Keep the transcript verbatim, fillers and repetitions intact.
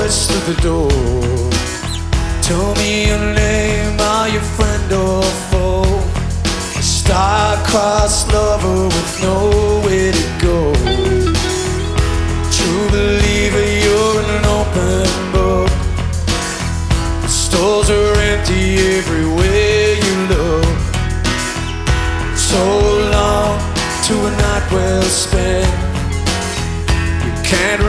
voice through the door. Tell me your name, are you friend or foe? A star-crossed lover with nowhere to go. True believer, you're an open book. The stores are empty everywhere you look. So long to a night well spent. You can't